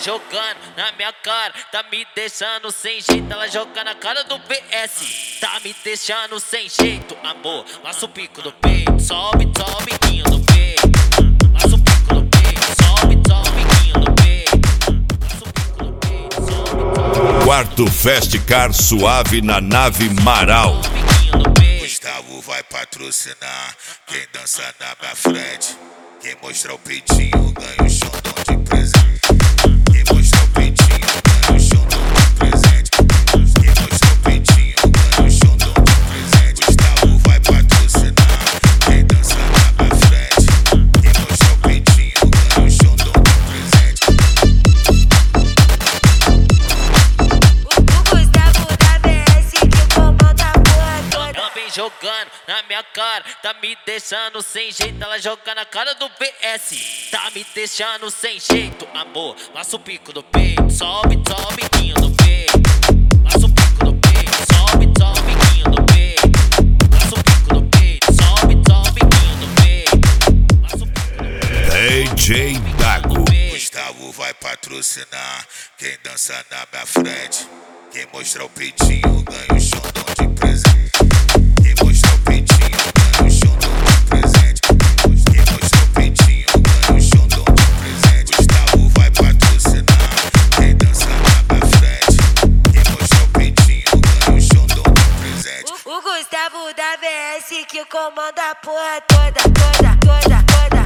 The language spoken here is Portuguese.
jogando na minha cara, tá me deixando sem jeito. Ela joga na cara do PS, tá me deixando sem jeito. Amor, laça o pico do peito, sobe, sobe, biquinho do peito. Laça o pico do peito, sobe, sobe, biquinho do peito. Laça o pico do peito, sobe, sobe. Quarto Festcar Suave na nave Marau. Gustavo vai patrocinar quem dança na minha frente. Quem mostra o peitinho ganha o xandão de presente. Quem mostra o peitinho ganha o xandão de presente. Quem mostra o peitinho ganha o xandão de presente. Gustavo vai patrocinar quem dança na minha frente. Quem mostra o peitinho ganha o xandão de presente. O Gustavo da BS que comanda a porra toda. Ela vem jogando na minha cara, tá me deixando sem jeito. Ela joga na cara do PS, tá me deixando sem jeito. Amor, laça o pico do peito, sobe, sobe, biquinho do peito. Laça o pico do peito, sobe, sobe, biquinho do peito. Laça o pico do peito, sobe, sobe, biquinho do peito. Laça o pico do peito. DJ Dago. Gustavo vai patrocinar quem dança na minha frente. Quem mostra o peitinho ganha o xandão de presente. Quem mostra o peitinho ganha o xandão de presente. Quem mostra o peitinho ganha o xandão de presente. Gustavo vai patrocinar quem dança na minha frente. Quem mostra o peitinho ganha o xandão de presente. O Gustavo da BS que comanda a porra toda, toda, toda, toda.